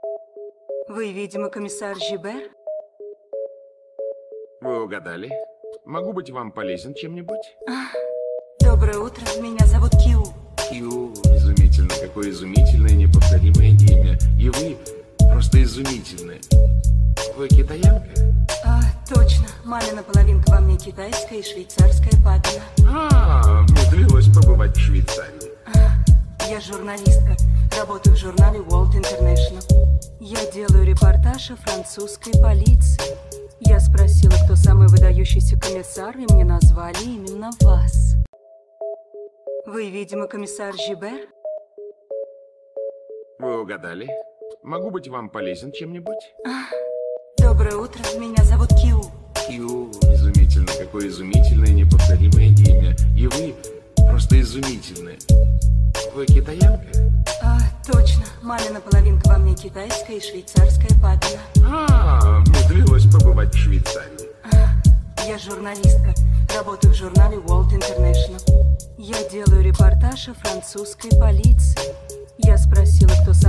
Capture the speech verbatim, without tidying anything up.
Вы, видимо, комиссар Жибер? Вы угадали. Могу быть вам полезен чем-нибудь? А, доброе утро, меня зовут Кью. Кью, изумительно. Какое изумительное, неповторимое имя. И вы просто изумительны. Вы китаянка? А, точно. Мамина половинка во мне китайская и швейцарская папина. А, мне довелось побывать в Швейцарии. А, я журналистка. Работаю в журнале World International. Я делаю репортаж о французской полиции. Я спросила, кто самый выдающийся комиссар, и мне назвали именно вас. Вы, видимо, комиссар Жибер? Вы угадали. Могу быть вам полезен чем-нибудь? А, доброе утро, меня зовут Кью. Кью, изумительно. Какое изумительное, неповторимое имя. И вы просто изумительны. Вы китаянка? А, точно. Мамина половинка во мне китайская и швейцарская папина. А, мне довелось побывать в Швейцарии. А, я журналистка. Работаю в журнале World International. Я делаю репортаж о французской полиции. Я спросила, кто самый